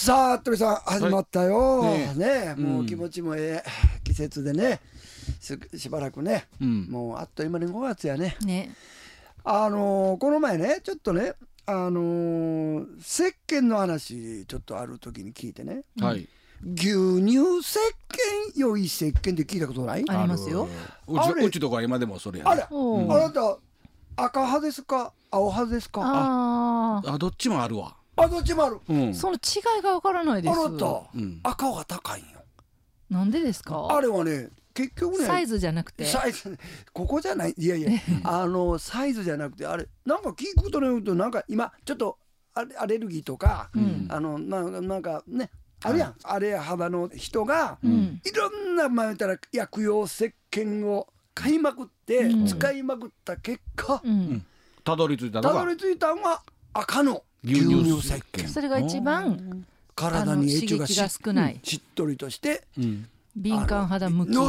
さあ鳥さん始まったよ、 はいねもう気持ちも季節でねしばらくね、もうあっという間に5月やね。この前ねちょっとね石鹸の話ちょっとある時に聞いてね、 はい牛乳石鹸良い石鹸って聞いたことない？ ありますよ。 うちとか今でもそれやね。 あなた赤派ですか青派ですか？ あどっちもあるわ。 どっちもある。 その違いがわからないです。 あなた、赤が高いんよ。 なんでですか？ あれはね結局ねサイズじゃなくてサイズここじゃないいやサイズじゃなくてあれなんか聞くとねなんか今ちょっとアレルギーとか、なんかねあるやん、あれ肌の人が、いろんな言ったら薬用石鹸を買いまくって、使いまくった結果、 たどり着いたのが赤の牛乳石鹸。 それが一番体に影響が刺激が少ない、 しっとりとして、 敏感肌向き。 そう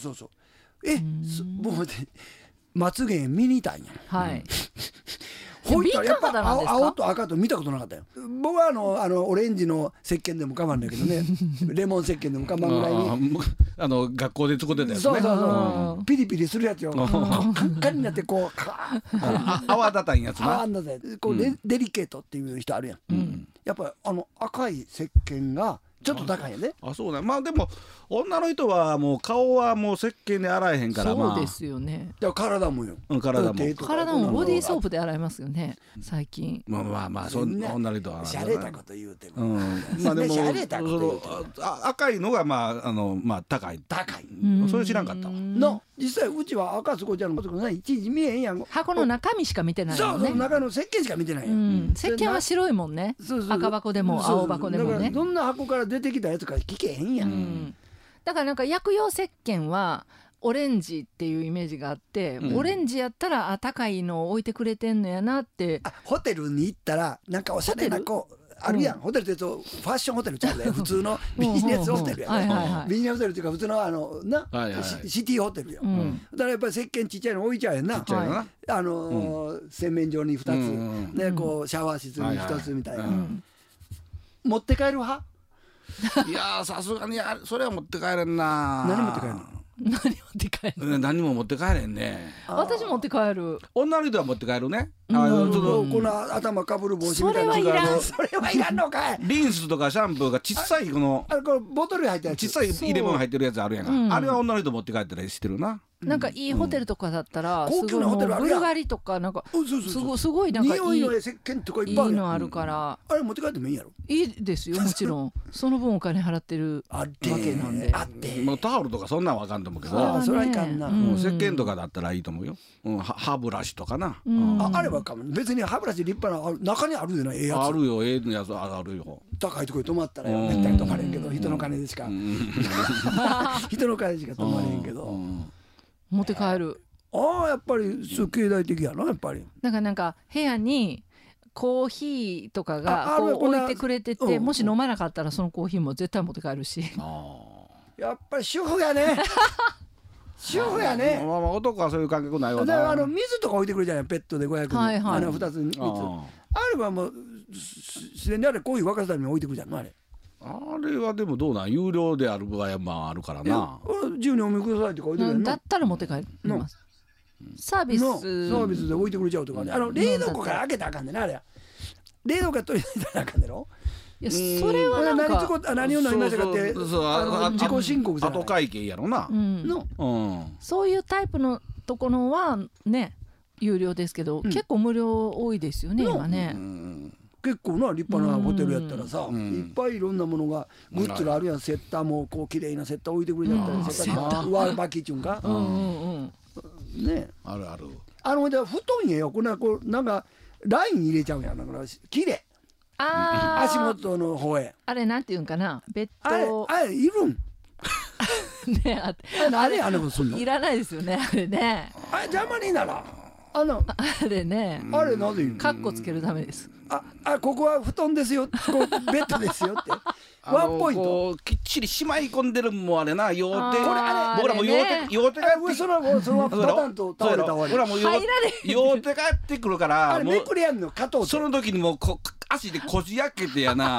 もうまつげ見にたいんや。 はいほいたらやっぱ敏感肌なんですか？ 青と赤と見たことなかったよ。僕はオレンジの石鹸でも我慢だけどねレモン石鹸でも我慢ぐらいに学校で作ってたやつね。 そうピリピリするやつよ。カンカンになってこう泡立たんやつな。 こうデリケートっていう人あるやん。やっぱり赤い石鹸がちょっと高いよね。 そうだ。まあでも女の人はもう顔はもう石鹸で洗えへんから。 そうですよね。 体もよ。 体もボディーソープで洗いますよね最近。 まあそんな女の人はしゃれたこと言うてる。 まあでも赤いのがまあ高い。それ知らんかったわ。 実際うちは赤すごいちゃんのことないいちいち見えへんやん。 箱の中身しか見てないもんね。 そう中の石鹸しか見てないやん。石鹸は白いもんね。赤箱でも青箱でもね。 どんな箱から出てきたやつか聞けへんやん。 だからなんか薬用石鹸はオレンジっていうイメージがあって、オレンジやったら高いのを置いてくれてんのやなって。 ホテルに行ったらなんかおしゃれな子あるやん。ホテルってファッションホテルちゃうね。普通のビジネスホテルやね。ビジネスホテルっていうか普通のシティホテルよ。だからやっぱり石鹸ちっちゃいの置いちゃうやんな。洗面所に2つね、こうシャワー室に1つみたいな。持って帰る派？ いやさすがにそれは持って帰れんな。 何持って帰るの？ 何も持って帰れんね。 私持って帰る。 女の人は持って帰るね。 この頭かぶる帽子みたいな。それはいらんのかい。 リンスとかシャンプーが小さいこのボトル入ってるやつ、 小さい入れ物入ってるやつあるやんか。あれは女の人持って帰ったりしてるな。 なんかいいホテルとかだったら高級なホテルあるやん。 ブルガリとかなんかすごいなんか匂いの石鹸とかいっぱいある。 いいのあるからあれ持って帰ってもいいやろ。 いいですよもちろん。その分お金払ってるわけなんで。 タオルとかそんなんはあかんと思うけど。 それはいかんな。 石鹸とかだったらいいと思うよ。歯ブラシとかな。 あればかも。別に歯ブラシ立派な中にあるよなええやつ。 あるよええやつあるよ。 高いとこに泊まったらめったに泊まれんけど人の金でしか人の金でしか泊まれんけど。 持って帰る。 やっぱり境内的やなやっぱり。 なんか部屋にコーヒーとかがこう置いてくれてて、もし飲まなかったらそのコーヒーも絶対持って帰るし。 やっぱり主婦やね。主婦やね。 男はそういう感覚ないわな。水とか置いてくれるじゃないペットで500円2つ3つあればもう自然にあれコーヒー沸かすために置いてくるじゃんあれ。 あれはでもどうなん有料である場合はまああるからな。 自由にお見くださいって書いてくれるの。 だったら持って帰ります。サービスで置いてくれちゃうとかね。冷蔵庫から開けたらあかんねんなあれ。冷蔵庫から取り出したらあかんねんろ。 いやそれはなんか何を飲みましたかって自己申告じゃない。 後会計やろな。 そういうタイプのところはね有料ですけど結構無料多いですよね今ね。 結構な立派なホテルやったらさ、いっぱいいろんなものがグッズがあるやん。セッターもこう綺麗なセッター置いてくれちゃったり、セッター上履きっちゅうんかね。 あるある。 で布団やよこうなんかライン入れちゃうんやん。だから綺麗。足元の方へあれなんていうんかなベッドあれいるんねあれことすんのいらないですよねあれね。 邪魔にならあれねあれなぜいるの。 カッコつけるためです。 ここは布団ですよベッドですよってワンポイントきっちりしまい込んでるもんあれな両手。 これ僕らも両手がそのパタンと倒れた終わり。 僕らも両手がやってくるからめくれやんの加藤その時にもう足でこじ開けてやな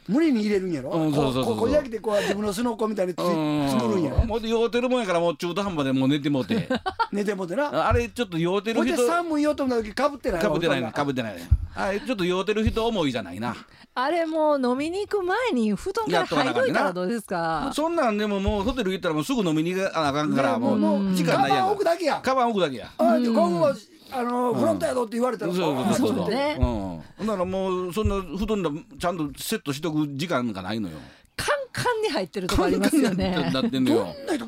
無理に入れるんやろ。こじ開けて自分のすのこみたいに作るんやろ。 もう酔うてるもんやからもう中途半端でもう寝てもうて寝てもうてな。 あれちょっと酔うてる人。 ほんで寒いよと思った時かぶってない。 かぶってない。あれちょっと酔うてる人重いじゃないな。 あれもう飲みに行く前に布団から入っといたらどうですか。 そんなんでももうホテル行ったらもうすぐ飲みに行かなあかんからもう時間ないやん。 カバン置くだけや。 カバン置くだけや。 ここはフロントやろって言われたら。 そうね。だからもうそんな布団だちゃんとセットしとく時間がないのよ。 カンカンに入ってるとこありますよね。 なってんのよ。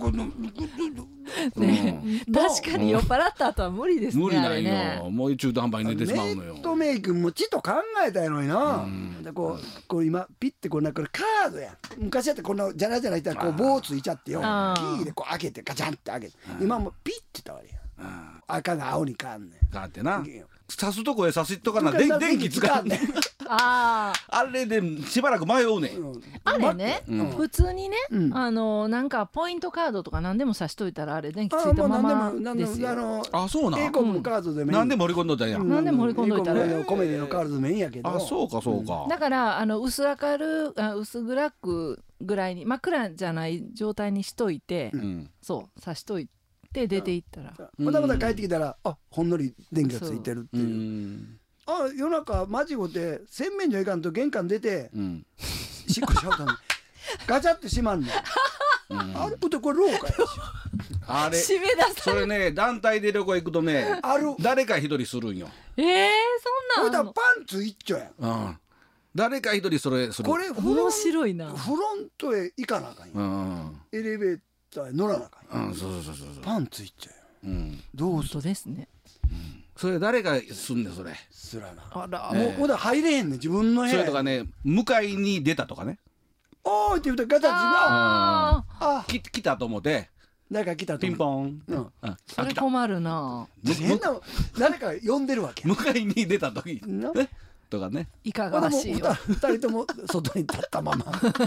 確かに酔っ払った後は無理ですね。 無理ないよ。もう中途半端に寝てしまうのよ。 メイトメイクもちっと考えたやのにな。でこう今ピッてこれカードや。昔やったらこんなじゃらじゃらいったら棒ついちゃってよ。キーで開けてガチャンって開けて。今もピッてたわけや。赤が青に変わんねん。 変わってな。刺すとこへ刺しとかな電気使うねん。あれでしばらく迷うねん。 あれね、普通にね、なんかポイントカードとか何でも刺しといたらあれ電気ついたままですよ。 あ、そうなん。 英国のカードでもいい。 何で盛り込んどったんや。 何で盛り込んどいたら。 コメディのカードでもいいんやけど。 あ、そうかそうか。 だから薄暗くぐらいに真っ暗じゃない状態にしといて、そう刺しといて出ていったら。 またまた帰ってきたらほんのり電気がついてるっていう。夜中間違って洗面所行かんと玄関出てしっこしようと思うガチャって閉まんの。あれこれ廊下やし。 あれ締め出さそれね団体で旅行行くとね誰か一人するんよ。 そんなん。 パンツ一丁や。 誰か一人それする。 これ面白いな。 フロントへ行かなあかんや。エレベーターへ乗らなあかんや。 そうパンツ一丁や。どうする。 本当ですね。 それ誰がすんねんそれ。 すらな。 あら、 もう入れへんねん自分の部屋。 それとかね迎えに出たとかね。 おーいって言うとガチャッ来たと思って誰か来たとピンポン。 それ困るな。 変な誰か呼んでるわけ。 迎えに出た時とかね。 いかがわしいよ。 二人とも外に立ったままあれ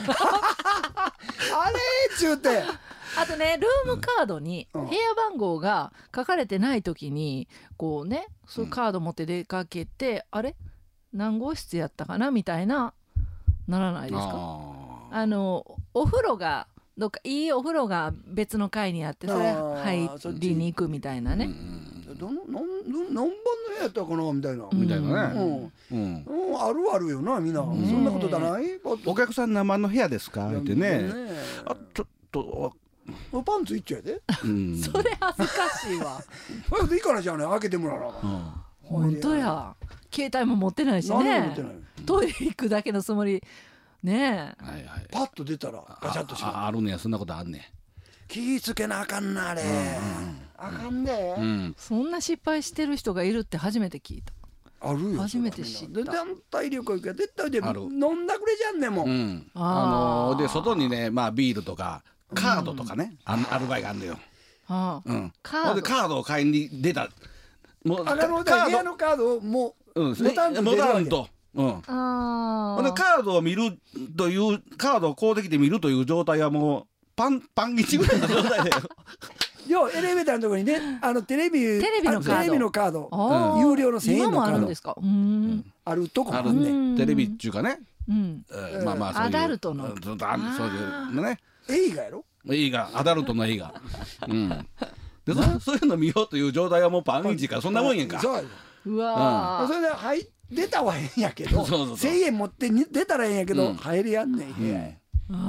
ちゅうて。 あとねルームカードに部屋番号が書かれてない時にこうねそういうカード持って出かけて、あれ何号室やったかなみたいなならないですか。お風呂がどっかいいお風呂が別の階にあってそれ入りに行くみたいなね。 何番の部屋やったかなみたいなね。 あるあるよなみんな。そんなことだない。 お客さん何番の部屋ですかってね。あちょっとパンツ一丁やで。 それ恥ずかしいわ。 いいからじゃあね開けてもらおう。 本当や。携帯も持ってないしね。トイレ行くだけのつもりねえ。 パッと出たらガチャッとしまう。 あるねや。そんなことあんねん。 気ぃつけなあかんなあれ。あかんで。 そんな失敗してる人がいるって初めて聞いた。 あるよ。 初めて知った。 団体旅行行くから絶対で飲んだくれじゃんねんもん。で外にねビールとかカードとかねある場合があるんだよ。カードを買いに出た。 部屋のカードをもう持たんと。カードを見るというカードをこうできて見るという状態はもうパン1ぐらいの状態だよ。要エレベーターのところにねテレビのカード有料の1000円のカードあるとこもあるね。 テレビっていうかね。 アダルトのそういうね。 映画やろ。 映画アダルトの映画。でそういうの見ようという状態はもうパン1からそんなもんやんか。 うわ。 それで出たはええんやけど1000円持って出たらええんやけど入りやんねん部屋へ。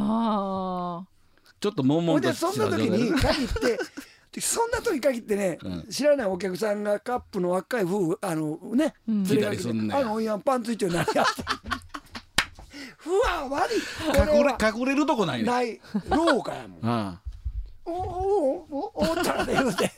ちょっと悶々とそんな時に限ってね知らないお客さんがカップの若い夫婦連れが来てパンツ一丁になりやってふわ悪い隠れるとこないね。 ない廊下やもん。おったら言うて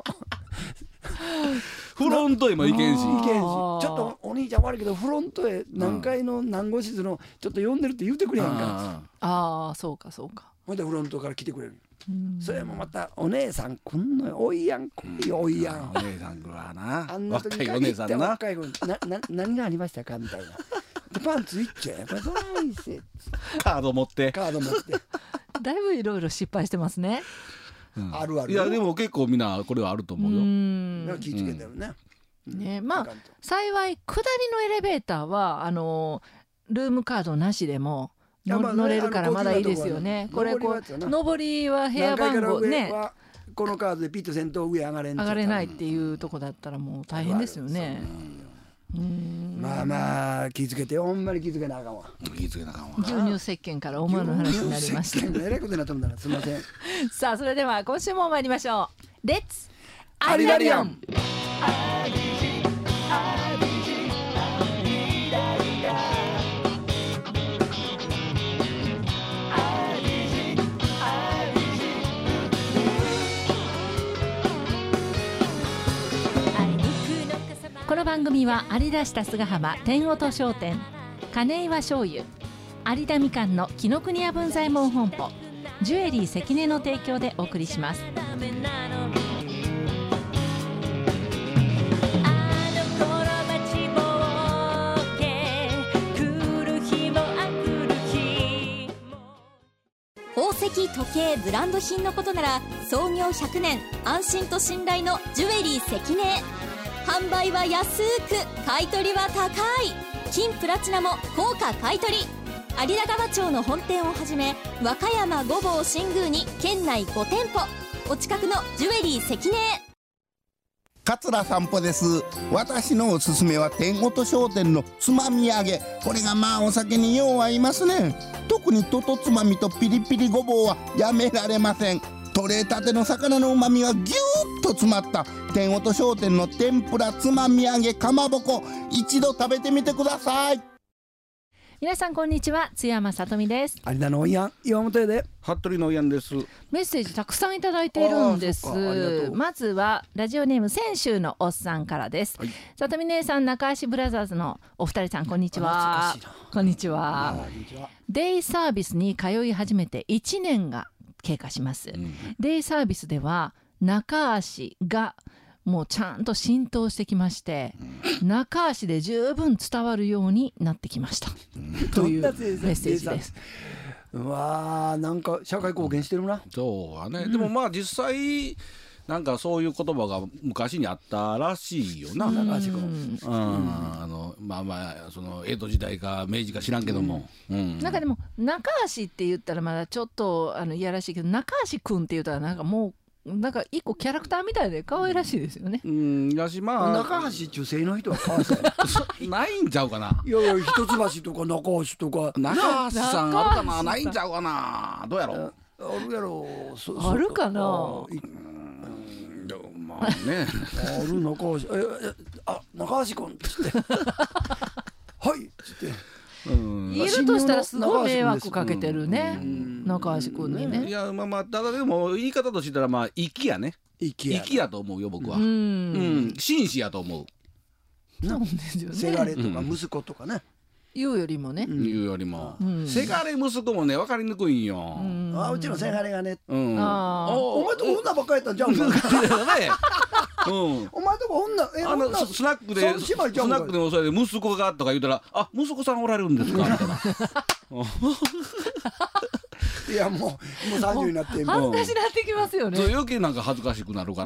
フロントへも行けんし。ちょっとお兄ちゃん悪いけどフロントへ何階の何号室のちょっと呼んでるって言うてくれへんか。 そうかそうか。 ほんでフロントから来てくれる。それもまたお姉さん来んのよ。おいやん来いよおいやん。 お姉さん来るわな。 あんな時お姉さんな。 若い子何がありましたかみたいな。でパンツ一丁や。 カード持って。 だいぶいろいろ失敗してますね。 あるある。 いやでも結構みんなこれはあると思うよ。 気ぃつけてるね。 幸い下りのエレベーターはルームカードなしでも乗れるからまだいいですよね。これこう上りは部屋番号ね、 このカードでピッと先頭上上がれないっていうとこだったらもう大変ですよね。 まあまあ気づけて、ほんまに気づけなあかんわ。 気づけなあかんわ。 牛乳石鹸から思わぬ話になりました。 えらいことになったんだな、すみません。 さあそれでは今週も参りましょう。レッツアリラリアン。 この番組は有田市春日浜天音商店、金岩醤油、有田みかんの紀ノ国屋文左衛門本舗、ジュエリー関根の提供でお送りします。 宝石時計ブランド品のことなら創業100年、安心と信頼のジュエリー関根。販売は安く、買い取りは高い。金プラチナも高価買い取り。有田川町の本店をはじめ和歌山、御坊、新宮に県内5店舗。お近くのジュエリー関根。 桂散歩です。私のおすすめは天音商店のつまみ揚げ。これがまあお酒によう合いますね。特にととつまみとピリピリごぼうはやめられません。取れたての魚のうまみがぎゅーっと詰まった天音商店の天ぷら、つまみ揚げ、かまぼこ、一度食べてみてください。 皆さんこんにちは、津山さとみです。 有田のおいやん、岩本屋で服部のおいやんです。 メッセージたくさんいただいているんです。まずはラジオネーム泉州のおっさんからです。さとみ姉さん、中橋ブラザーズのお二人さん、こんにちは。こんにちは。デイサービスに通い始めて1年が経過します。デイサービスでは中足がもうちゃんと浸透してきまして、中足で十分伝わるようになってきました、というメッセージです。 うわー、なんか社会貢献してるな。 そうはね、でもまあ実際なんかそういう言葉が昔にあったらしいよな。 中足君、 まあまあその江戸時代か明治か知らんけども、 なんかでも中足って言ったらまだちょっといやらしいけど、中足君って言ったらなんかもうなんか一個キャラクターみたいで可愛らしいですよね。 だし、まあ中橋中世の人は可愛いないんちゃうかな。 いやいや、一橋とか中橋とか中橋さんあるかな。ないんちゃうかな。どうやろう。 あるやろ。 あるかな。 まあね。 ある中橋、中橋君っつってはいっつって。 いるとしたらすごい迷惑かけてるね、中橋君にね。 いや、まあただでも言い方としたらまあ粋やね。粋やと思うよ僕は。紳士やと思う。 そうですよね。 せがれとか息子とかね、 言うよりもね。 言うよりもせがれ息子もね分かりにくいんよ。 うちのせがれがね、 お前とこ女ばっかりやったんじゃん。お前とこ女スナックでもそれで息子がとか言うたら、あ、息子さんおられるんですかみたいな。 いやもう30になって恥ずかしなってきますよね。 余計なんか恥ずかしくなるから、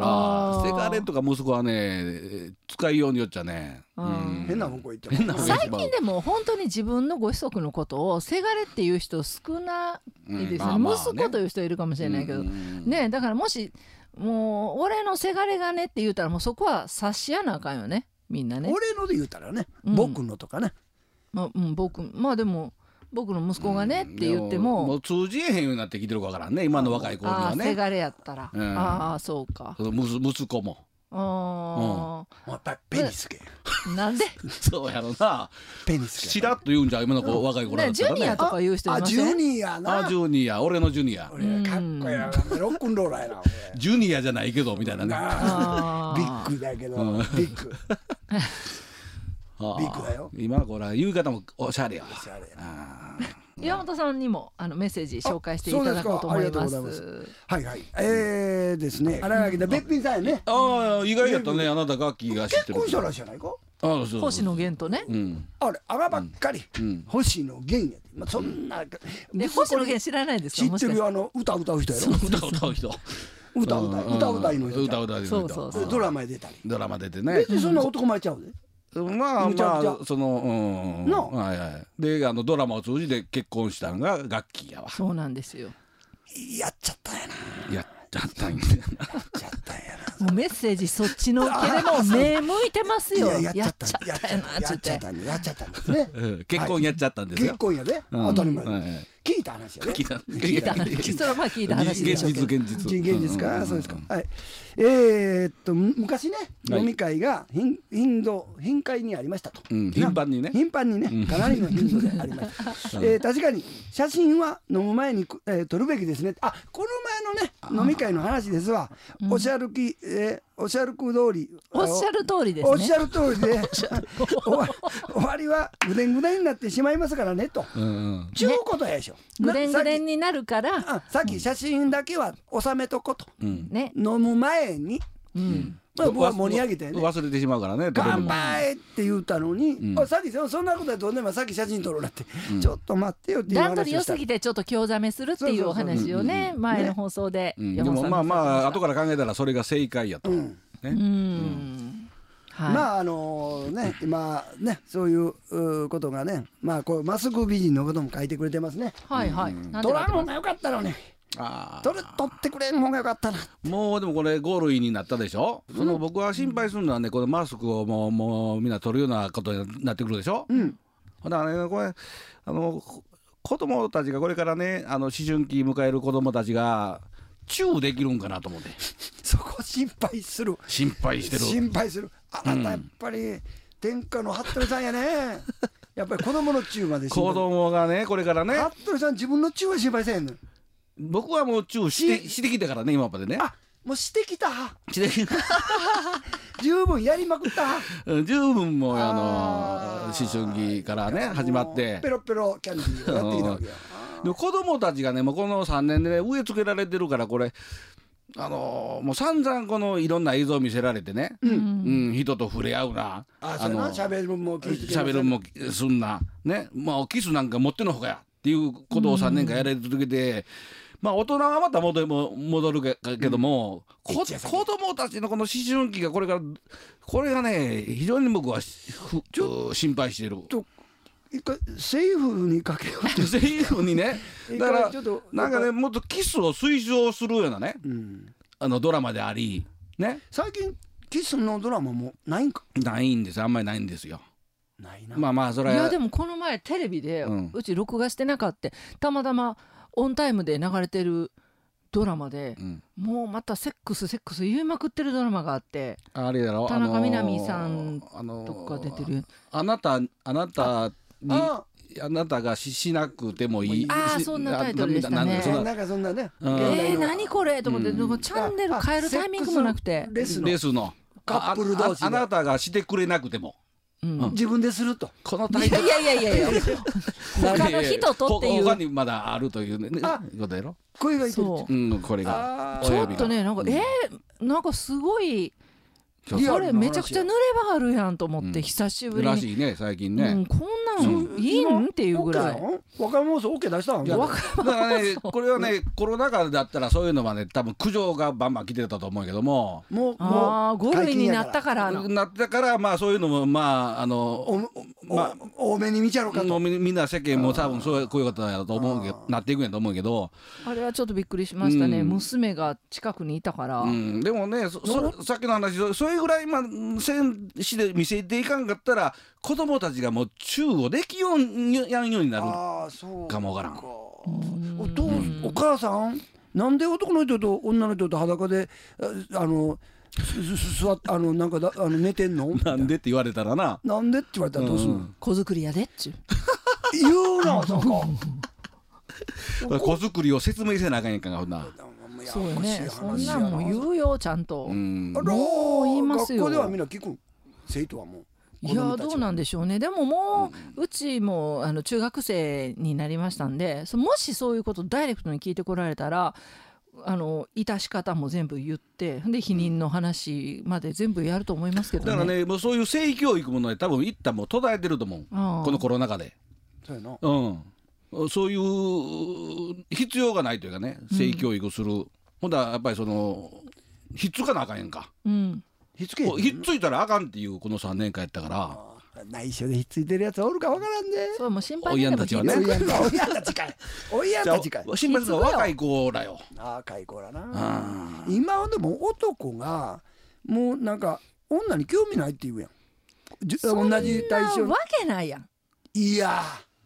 せがれとか息子はね使いようによっちゃね、 変な方向行って最近でも本当に自分のご子息のことをせがれっていう人少ないですよね。息子という人いるかもしれないけどね。だからもしもう俺のせがれがねって言うたら、もうそこは察しやなあかんよね、みんなね。 俺ので言うたらね、僕のとかね、 まあでも僕の息子がねって言ってもう通じえへんようになってきてるかわからんね、今の若い子にはね。 せがれやったら、ああそうか。 息子もやっぱりペニスケ。 なんでそうやろな。 ペニスケチラッと言うんじゃ、今の子若い子だったらね。 ジュニアとか言う人いません？ ジュニアな。 ジュニア、俺のジュニア。 かっこいいな、ロックンローラーやな。 ジュニアじゃないけどみたいなね。 ビッグだけど、ビッグ。ビッグだよ。 今これ言い方もおしゃれや。 岩本さんにもメッセージ紹介していただこうと思います。 はいはい。ですね。荒垣でべっぴんさんやね。 意外やったね、あなたガッキーが知ってる。 結婚したらしいやないか。 星野源とね。 あれあがばっかり。星野源や。そんな。 星野源知らないですか？ 知ってる歌歌う人やろ。 歌う人。 歌いの人。 そうドラマに出たり。 ドラマ出てね。 別にそんな男前ちゃうで。 まあむちゃくちゃそののはいはい。でドラマを通じて結婚したんがガッキーやわ。 そうなんですよ。 やっちゃったんやな。 やっちゃったんやな。 やっちゃったんやな。 もうメッセージそっちのけでも目向いてますよ。 いやっちゃったよなつって。 やっちゃったんですね。 結婚やっちゃったんですよ。 結婚やで。当たり前。聞いた話やね。 聞いた話。それはまあ聞いた話でしょうけど。 現実か。そうですか。はい。昔ね飲み会が頻回にありましたと。 頻繁にねかなりの頻度でありました。確かに写真は飲む前に撮るべきですね。あ、この前のね飲み会の話ですわ。おっしゃる通り。 おっしゃる通りですね。 おっしゃる通りで終わりはぐでんぐでんになってしまいますからねと。ちゅうことやでしょ。 ぐでんぐでんになるからさっき写真だけは収めとこと。 ね。 飲む前に。僕は盛り上げてね忘れてしまうからね。 乾杯って言ったのに、さっきそんなことはどんでもさっき写真撮ろうなって、ちょっと待ってよっていう話をした。 段取り良すぎてちょっと興ざめするっていうお話をね前の放送で。 でもまあ後から考えたらそれが正解やと。 まあね今ねそういうことがねまあこうマスク美人のことも書いてくれてますね。 はいはい。 撮らん方がよかったのね。撮ってくれん方がよかったな。 もうでもこれ5類になったでしょ。僕は心配するのはねこのマスクをもうみんな取るようなことになってくるでしょ。だからねこれ子供たちがこれからね思春期迎える子供たちがチューできるんかなと思ってそこ心配する。 心配してる。 あなたやっぱり天下の服部さんやね。やっぱり子供のチューまで子供がねこれからね。 服部さん自分のチューは心配せんの。 僕はもうチューしてきたからね今までね。 もうしてきた十分やりまくった十分もう思春期からね始まってペロペロキャンディーをやってきたわけや。 でも子供たちがねもうこの3年でね植え付けられてるからこれもう散々このいろんな映像を見せられてね、人と触れ合うな、 喋るもすんなね、まあキスなんか持ってのほかやっていうことを3年間やられ続けて、まあ大人はまた戻るけども、子供たちのこの思春期がこれがね非常に僕は心配してる。 一回セーフにかけようってセーフにねだからなんかねもっとキスを推奨するようなね、ドラマでありね。 最近キスのドラマもないんか。 ないんです。あんまりないんですよ。 ないな。 まあそれは。 いやでもこの前テレビで、うち録画してなかったたまたまオンタイムで流れてるドラマで、もうまたセックス言いまくってるドラマがあって、 あれだろ田中みな実さんとか出てる。 あなたがしなくてもいい。 そんなタイトルでしたね。 なんかそんなね。 何これと思って、チャンネル変えるタイミングもなくて。 レスのカップル同士あなたがしてくれなくても自分ですると。 このタイトル。 いや他の人とっていう。 他にまだあるというねことやろ。 声がいてる。 これがちょっとねなんかすごい。これめちゃくちゃ濡れ場あるやんと思って久しぶりに。 らしいね最近ね。 こんなんいいんっていうぐらい。 若者放送 OK 出したんだからねこれはねコロナ禍だったらそういうのはね多分苦情がバンバン来てたと思うけども。 もう5類になったからまあそういうのも多めに見ちゃろうかと。 みんな世間も多分こういうことだと思うけどなっていくんやと思うけど。 あれはちょっとびっくりしましたね。娘が近くにいたから。 でもねさっきの話それぐらいして見せていかんかったら子供たちがもうチューをできようにやんようになるかもわからん。 お母さんなんで男の人と女の人と裸で座ってなんか寝てんの。 なんでって言われたらな。 なんでって言われたらどうするの。 子作りやでっちゅう言うなそこ。 子作りを説明せなあかんやんかほんな。 そうよね。そんなんも言うよちゃんと。 もう言いますよ。 学校ではみんな聞く。生徒はもう。 いやどうなんでしょうね。でももううちも中学生になりましたんで、もしそういうことダイレクトに聞いてこられたら致し方も全部言ってで避妊の話まで全部やると思いますけどね。 だからねもうそういう性教育もね多分一旦もう途絶えてると思うこのコロナ禍で。 そうやな。 そういう必要がないというかね性教育する。ほんだらやっぱり必須かなあかんやんか。 ひっつけへん。 ひっついたらあかんっていうこの3年間やったから。 内緒でひっついてるやつおるかわからんで。 そうもう心配おいやんたちはね。 おいやんたちかい。おいやんたちかい。 心配するのは若い子らよ。 若い子らな。今はでも男がもうなんか女に興味ないって言うやん。同じ対象。 そんなわけないやん。 いや。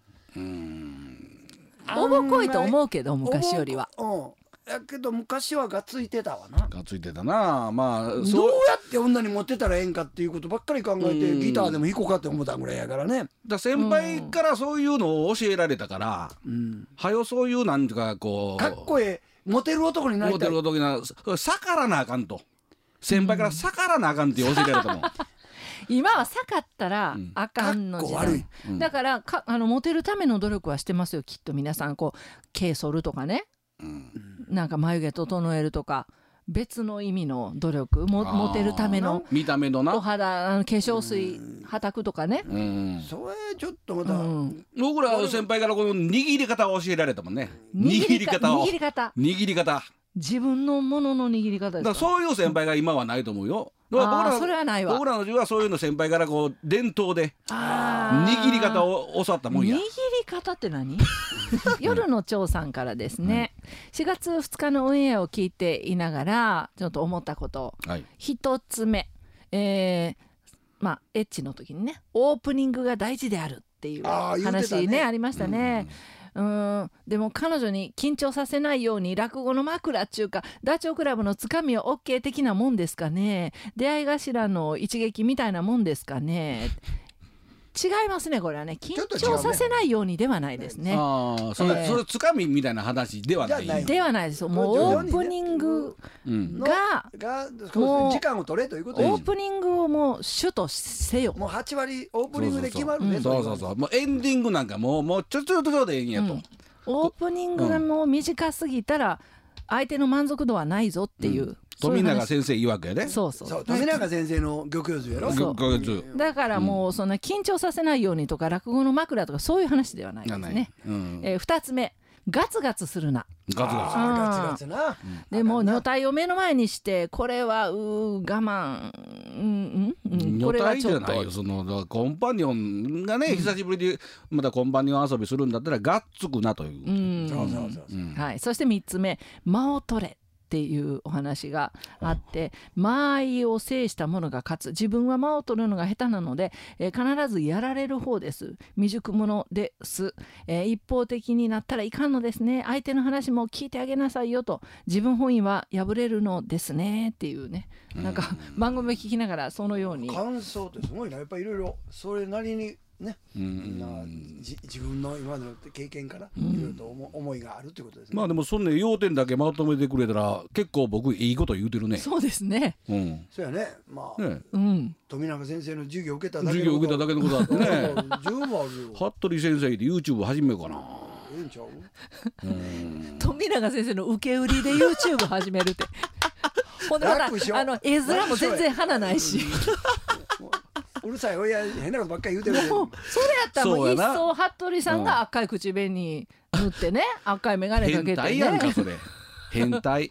おぼこいと思うけど昔よりは。 やけど昔はがついてたわな。 がついてたな。まあどうやって女に持ってたらええんかっていうことばっかり考えてギターでも弾こうかって思ったぐらいやからね。 だ先輩からそういうのを教えられたから、はよそういうなんていうかこうかっこええモテる男になりたい。 モテる男にな逆らなあかんと。先輩から逆らなあかんって教えられたもん。 今は逆ったらあかんの時代、だからモテるための努力はしてますよきっと皆さん。こう毛剃るとかね、なんか眉毛整えるとか別の意味の努力モテるための見た目のなお肌化粧水はたくとかね、 それちょっとまた、 僕ら先輩からこの握り方を教えられたもんね。握り方自分のものの握り方ですか。 だからそういう先輩が今はないと思うよ。 それはないわ。 僕らの時はそういうの先輩からこう伝統で握り方を教わったもんや。 握り方って何？夜の長さんからですね、4月2日のオンエアを聞いていながらちょっと思ったこと、一つ目、まあエッチの時にねオープニングが大事であるっていう話ねありましたね。でも彼女に緊張させないように落語の枕っていうかダチョウ倶楽部のつかみは OK 的なもんですかね。出会い頭の一撃みたいなもんですかね。違いますねこれはね。緊張させないようにではないですね。 それつかみみたいな話ではない。 ではないです。もうオープニングがもう時間を取れということでオープニングをもう主とせよ。 もう8割オープニングで決まるね。 そうもうエンディングなんかもうちょでええんやと。 オープニングがもう短すぎたら相手の満足度はないぞっていう。 富永先生曰くやね。 そう富永先生の玉葉図やろ。 だからもうそんな緊張させないようにとか落語の枕とかそういう話ではないですね。2つ目ガツガツするな。 ガツな。 でも女体を目の前にしてこれは我慢。 女体じゃないよ。そのコンパニオンがね久しぶりにまたコンパニオン遊びするんだったらがっつくなという。 はい。そして3つ目間を取れ。っていうお話があって間合いを制した者が勝つ。自分は間を取るのが下手なので、必ずやられる方です。未熟者です、一方的になったらいかんのですね。相手の話も聞いてあげなさいよと。自分本位は破れるのですねっていうね、なんか番組を聞きながらそのように感想ってすごいな。やっぱりいろいろそれなりにね、自分の今の経験からいろいろと思いがあるということですね。 まあでもそんな要点だけまとめてくれたら結構僕いいこと言うてるね。 そうですね。 そうやね。まあ富永先生の授業受けただけのことあってね。十分あるよ。 服部先生で YouTube 始めようかな。 富永先生の受け売りで YouTube 始めるって。ほんでまた絵面も全然花ないし。 うるさい親変なことばっかり言うてる。 もうそれやったらもう一層服部さんが赤い口紅塗ってね、赤い眼鏡かけてね。 変態やんかそれ。変態。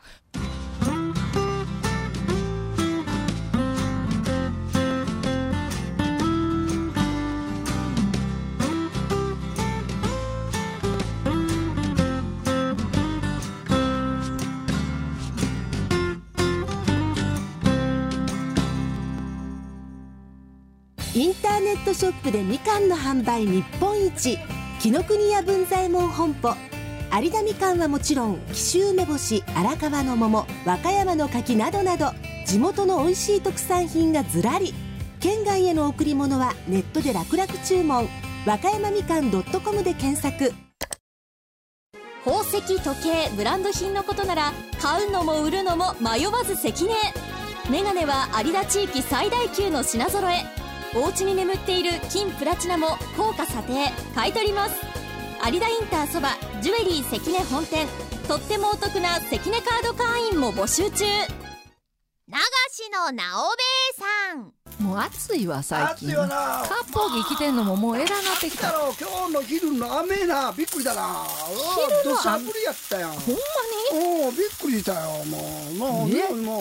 インターネットショップでみかんの販売日本一、紀ノ国屋文左衛門本舗。有田みかんはもちろん紀州梅干し、荒川の桃、和歌山の柿などなど地元の美味しい特産品がずらり。県外への贈り物はネットで楽々注文。和歌山みかん .com で検索。 宝石、時計、ブランド品のことなら買うのも売るのも迷わず関根。メガネは有田地域最大級の品揃え。お家に眠っている金プラチナも高価査定買い取ります。有田インターそばジュエリー関根本店。とってもお得な関根カード会員も募集中。 流しの直兵衛さん。 もう暑いわ最近。 暑いわな。 割烹着着てんのももうえらなってきた。 今日の昼の雨な、びっくりだな。土砂降りやったやん。 ほんまに？ びっくりしたよ。もう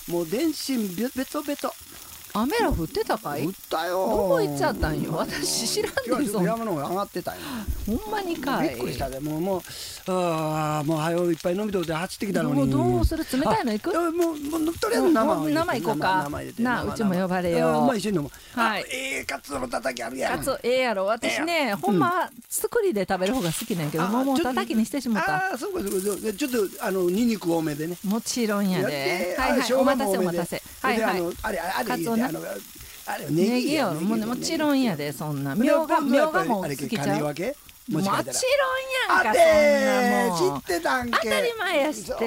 もう電信ベトベト。 雨ら降ってたかい？ 降ったよ。 どこ行っちゃったんよ。私知らんねん。 今日はちょっと山の方が上がってたんよ。 ほんまにかい。 びっくりしたで。もう早ういっぱい飲みとって走ってきたのに。 どうする？冷たいの行く？ もうとりあえず生行こうか。なあ、うちも呼ばれよ。 一緒に飲む。 はい。 カツオのたたきあるやん。 カツオやろ。私ね、ほんま作りで食べる方が好きなんやけど、もうたたきにしてしまった。 そうか。ちょっとニンニク多めでね。 もちろんやで。はいはい。お待たせ。はいはい。カツオな。ネギよ。もちろんやで、そんな。みょうがも好きちゃう。もちろんやんか、そんなもん。 知ってたんけ。 当たり前やして。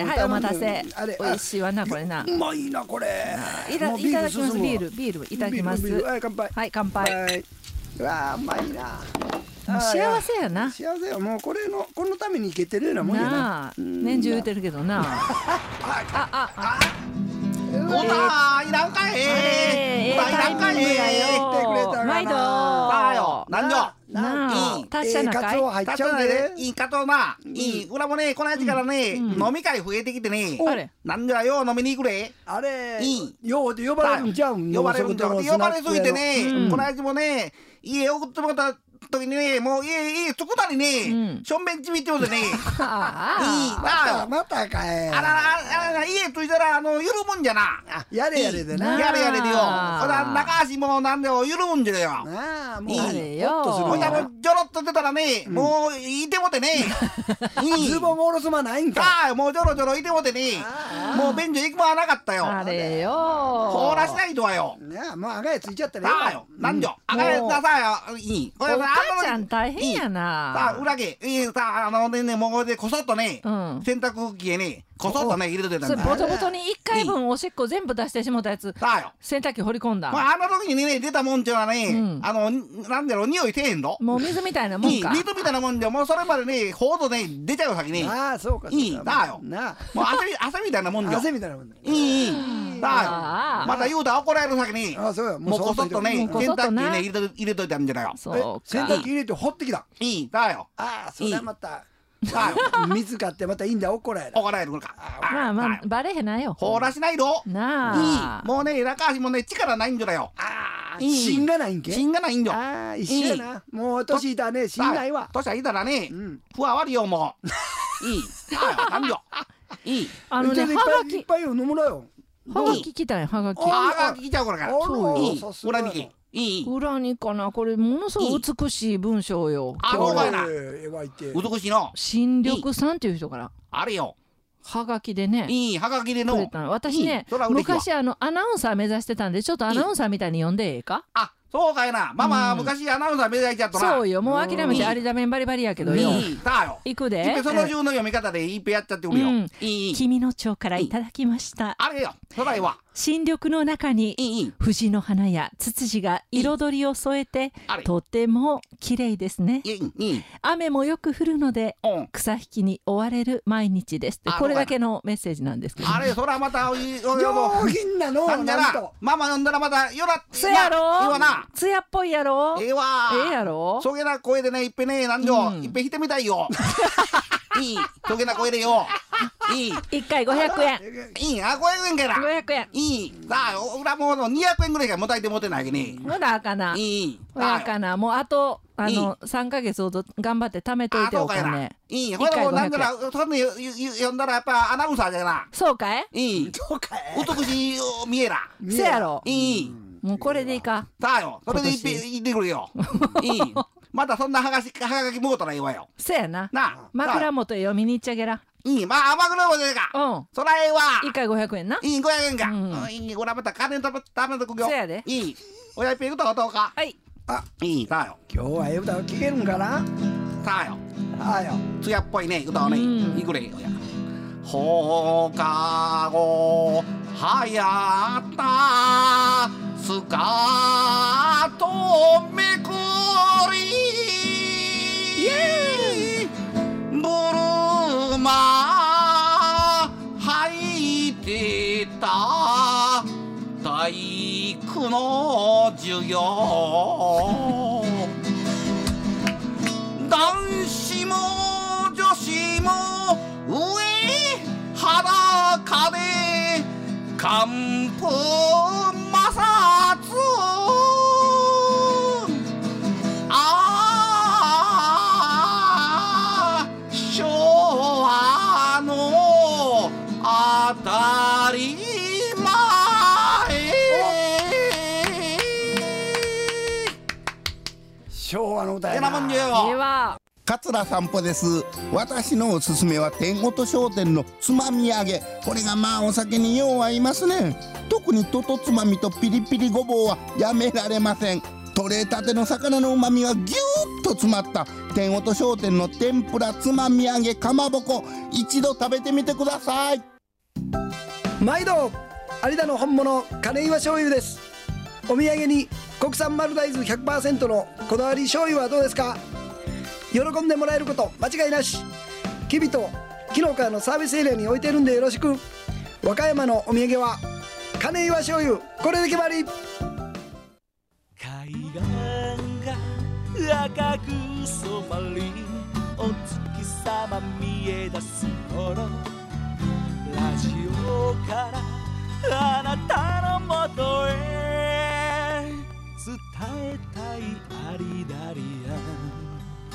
はい、お待たせ。美味しいわな、これな。 うまいな、これ。 いただきます。ビールいただきます。 はい、乾杯。 はい、乾杯。 うわ、うまいな。 幸せやな。 幸せや。もうこのためにいけてるようなもんやな。 年中言うてるけどな。 おたいらんかい。 おたいらんかい。毎度。 だよ。なんじゃ。 なあ、達者なかい。 入っちゃうで。 いいかとな。裏もね、この間からね、飲み会増えてきてね。なんじゃよ、飲みに行くれ。 あれ、ようで呼ばれるんちゃうん。 呼ばれすぎてね、この間もね、家送ってもらった時にね、もう家作ったにね、しょんべんちびってもてね。 またかい。 あら、家着いたら緩むんじゃな。 やれでな。 やれでよ。ほら、中足もなんでも緩むんじゃよ。 もうあれよ。 ほんじゃもうジョロッと出たらね、もういてもてね。 ズボンおろすまないんか。 もうジョロジョロいてもてね。もう便所行くまなかったよ。 あれよ。 凍らしないとはよ。 もう赤やついちゃったね。 なんじゃ。赤やつなさよ。 お母ちゃん大変やな。 さあ、裏毛、もうこれでこそっとね、洗濯機へね、こそっとね、入れてたんだ。 ボトボトに1回分おしっこ全部出してしもたやつ、洗濯機掘り込んだ。 あの時にね、出たもんちゅうのはね、なんだろう、匂いせえへんの。 もう水みたいなもんか。 水みたいなもんじゃ、もうそれまでね、ほうとね、出ちゃう先に。 そうか。 だよ。もう汗みたいなもんじゃ。 汗みたいなもんだ。 だよ。また言うたら怒られる先に、もうこそっとね、洗濯機ね、入れといたんじゃないよ。 洗濯機入れて掘ってきた。 だよ。 それはまた。水買ってまたいいんだ、怒られる。 怒られるか。 まあバレへんなよ。 ほらしないろ。 なあ。もうね、中足もね、力ないんじゃよ。 芯がないんけ。 芯がないんじゃ。一緒やな。もう年いたね、芯ないわ。 年いたらね、ふわわりよ、もう。なんじゃ。 いっぱい飲むなよ。 はがき来たんや、はがき。 はがき来ちゃうからか。裏に来。 裏にかな、これものすごい美しい文章よ。 そうかいな。美しいの。 新緑さんっていう人から。 あれよ。 はがきでね。 はがきでの。 私ね、昔アナウンサー目指してたんで、ちょっとアナウンサーみたいに読んでええか？ そうかいな。ママ昔アナウンサー目指しちゃったな。 そうよ、もう諦めて有田弁バリバリやけどよ。行くで。 その順の読み方でいっぺんやっちゃってくるよ。 君の蝶からいただきました。 あれよ、そらいわ。 新緑の中に藤の花やツツジが彩りを添えてとても綺麗ですね。雨もよく降るので草引きに追われる毎日です。これだけのメッセージなんですけど。 あれ、そらまた上品なの。 なんじゃな、ママ呼んだらまたよら。 つやろ。 いいわな。 つやっぽいやろ。 ええわ。 ええやろ。 そげな声でね、いっぺね、なんじょ、いっぺ弾いてみたいよ。そげな声でよ。 1回500円。 500円かな。 500円。 さあ、裏も200円ぐらいがもたいてもてないけね。 ほらかな。ほらかな。もうあと3ヶ月ほど頑張って貯めといてお金。 ほらもうなんだら、そんな読んだらやっぱアナウンサーじゃな。 そうかい？ そうかい。 美しい見えら。 せやろ。もうこれでいいか。 さあよ、それでいってくるよ。またそんなはがきもうたらいいわよ。 せやな。枕元へ読みに行っちゃげら。 まあ枕元でか。そらええわ。 1回500円な。 500円か。これまた金食べとくよ。 せやで。 おやっぺ歌うとうか。 はい。 さあよ。 今日はええ歌聴けるんかな。 さあよ。つやっぽいね、歌をね。いくれよや。放課後はやったスカートめくりブルーマー履いてた体育の授業男子も女子も上裸で寒風摩擦昭和の当たり前昭和の歌やな。 では桂散歩です。私のおすすめは天ごと商店のつまみ揚げ。これがまあお酒によう合いますね。特にととつまみとピリピリごぼうはやめられません。取れたての魚のうまみがぎゅーっと詰まった天ごと商店の天ぷらつまみ揚げかまぼこ、一度食べてみてください。 毎度有田の本物金岩醤油です。お土産に国産丸大豆 100% のこだわり醤油はどうですか。喜んでもらえること間違いなし。きびと昨日からのサービスエリアに置いてるんでよろしく。和歌山のお土産は金岩醤油、これで決まり。 海岸が赤く染まりお月様見え出す頃、ラジオからあなたのもとへ伝えたいアリダリアン。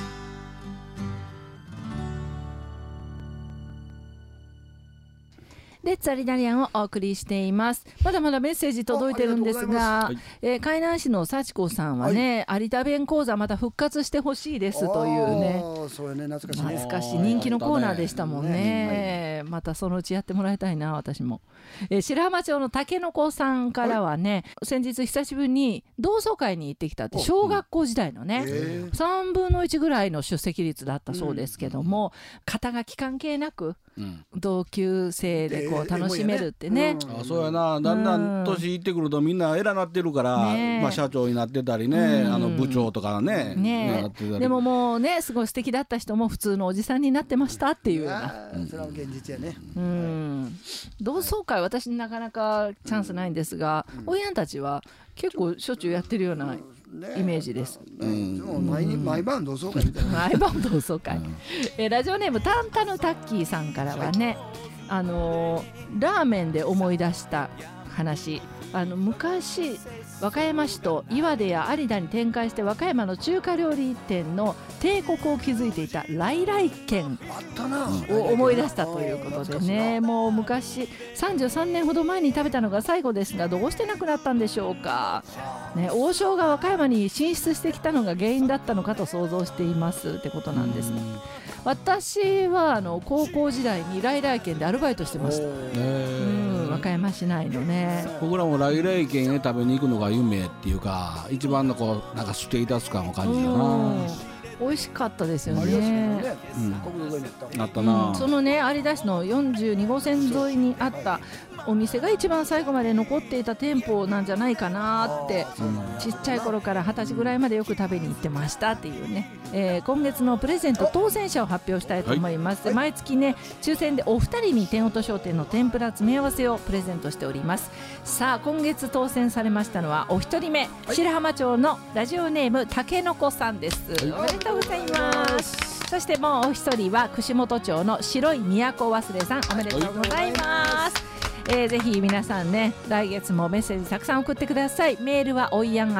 レッツアリダリアンをお送りしています。まだまだメッセージ届いてるんですが、海南市の幸子さんはね、有田弁講座また復活してほしいですというね。 そうね、懐かしいね。 懐かしい人気のコーナーでしたもんね。またそのうちやってもらいたいな、私も。白浜町の竹の子さんからはね、先日久しぶりに同窓会に行ってきたって、小学校時代のね、3分の1ぐらいの出席率だったそうですけども、肩書き関係なく同級生でこう楽しめるってね。 そうやな、だんだん年いってくるとみんな偉なってるから、まあ社長になってたりね、部長とかね、 でももうね、すごい素敵だった人も普通のおじさんになってましたっていうような。 それは現実やね。 同窓会私なかなかチャンスないんですが、おやんたちは結構しょっちゅうやってるようなイメージです。 毎晩同窓会みたいな。 毎晩同窓会。ラジオネームタンタヌタッキーさんからはね、ラーメンで思い出した話。昔和歌山市と岩出や有田に展開して和歌山の中華料理店の帝国を築いていた来来軒を思い出したということでね、もう昔33年ほど前に食べたのが最後ですが、どうしてなくなったんでしょうか、ね、王将が和歌山に進出してきたのが原因だったのかと想像していますってことなんですね。私は高校時代に来来軒でアルバイトしてました。和歌山市内のね。 僕らも来来軒へ食べに行くのが夢っていうか、一番のこうなんかステータス感を感じたな。 美味しかったですよね。 あったな。 そのね、有田市の42号線沿いにあったお店が一番最後まで残っていた店舗なんじゃないかなって、ちっちゃい頃から20歳ぐらいまでよく食べに行ってましたっていうね、今月のプレゼント当選者を発表したいと思います。毎月ね、抽選でお二人に天音商店の天ぷら詰め合わせをプレゼントしております。さあ、今月当選されましたのはお一人目、白浜町のラジオネームたけのこさんです。おめでとうございます。そしてもうお一人は串本町の白い都忘れさん、おめでとうございます。ぜひ皆さんね、来月もメッセージたくさん送ってください。メールはおいやん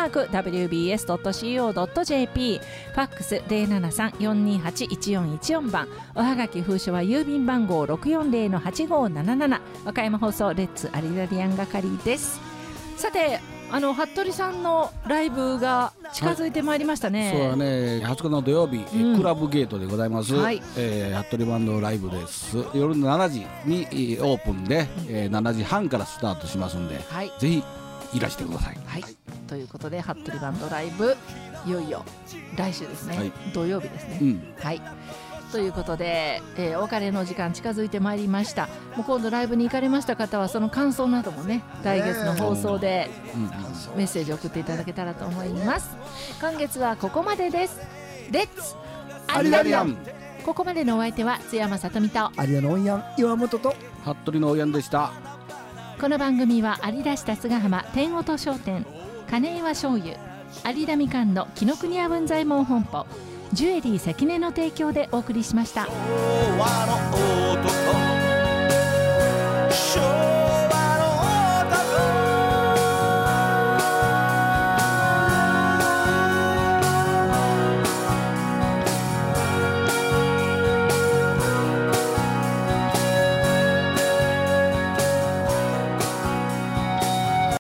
@wbs.co.jp、 ファックス 073-428-1414 番、おはがき封書は郵便番号 640-8577、 和歌山放送レッツアリラリアン係です。さて、服部さんのライブが近づいてまいりましたね。 そうだね、20日の土曜日、クラブゲートでございます、服部バンドライブです。夜の7時にオープンで、7時半からスタートしますんで、ぜひいらしてください。 ということで、服部バンドライブ、いよいよ来週ですね、土曜日ですね。ということで、お別れの時間近づいてまいりました。もう今度ライブに行かれました方はその感想などもね、来月の放送でメッセージを送っていただけたらと思います。今月はここまでです。レッツアリダリアン。ここまでのお相手は津山さとみと有野のおんやん岩本と服部のおやんでした。 この番組は有田市辰ヶ浜天音商店、金岩醤油、有田みかんの紀ノ国屋文左衛門本舗、ジュエリー関根の提供でお送りしました。 昭和の男